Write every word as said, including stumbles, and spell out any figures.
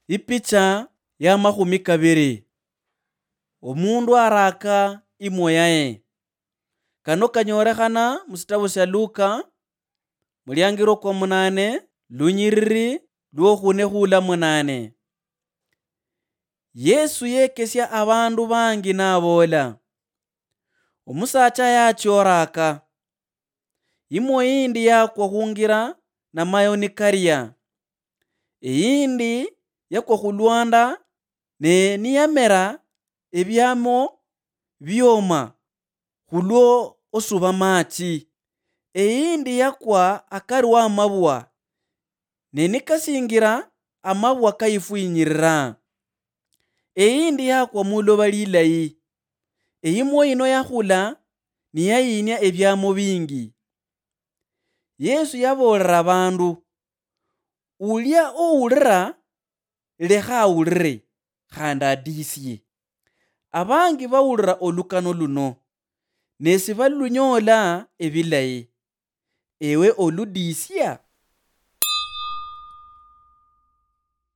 Ipicha ya mahumi kabiri. Omundu araka imoyaye. Kano kanyorehana musitabu sya Luka mulyangiro kwa munane lunyiriri lwokhune khula munane. Yesu yekesya abandu bangi nabola. Omusacha yachoraka. Imo yindi yakwa khungira namayo nikarya. Eyindi yakwa khulwanda ne niyamera ebyamo byoma khulwo osuba machi. Eyindi yakwa akari wa mabwa ne nikasingira amabwa kayifwinyirira. Eyindi yakwa muloba lilayi. Eyimo yino yakhula niyayinya ebyamo bingi. Yesu yabolera abandu, ulya owulira lekha awulire khandi adisye. Abangi bawulira olukano luno ne sibalunyola ebilayi. Ewe oludisya?